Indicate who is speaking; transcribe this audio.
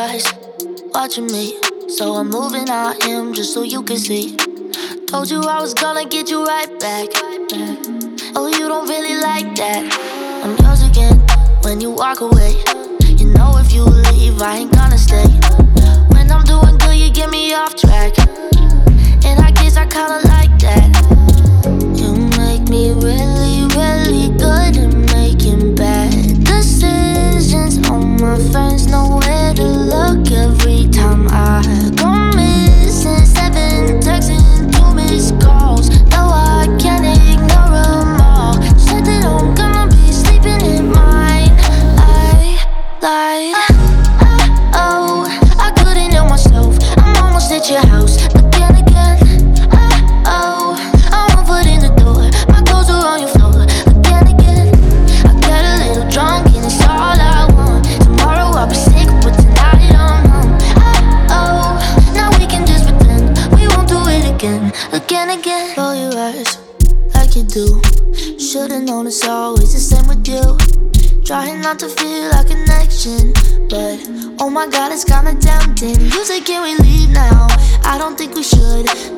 Speaker 1: eyes watching me, so I'm moving I am just so you can see. Told you I was gonna get you right back. Oh, you don't really like that. I'm yours again when you walk away. You know if you leave, I ain't gonna stay. When I'm doing good, you get me off track, and I guess I kinda like that. You make me really, really good at making bad decisions. All my friends know where to look every time I go missing. 7 texts and 2 missed calls. No, I can't ignore them all. Said that I'm gonna be sleeping in mine. I lied. Oh, I couldn't help myself. I'm almost at your house again. Oh, I'm one foot in the door. My clothes are on your floor again. I got a little drunk and it's all I want. Tomorrow I'll be sick, but tonight I'm home. Oh, now we can just pretend we won't do it again. Roll your eyes like you do. Should've known it's always the same with you. Trying not to feel a connection, but oh my god, it's kinda tempting. You say can we leave now? I don't think we should.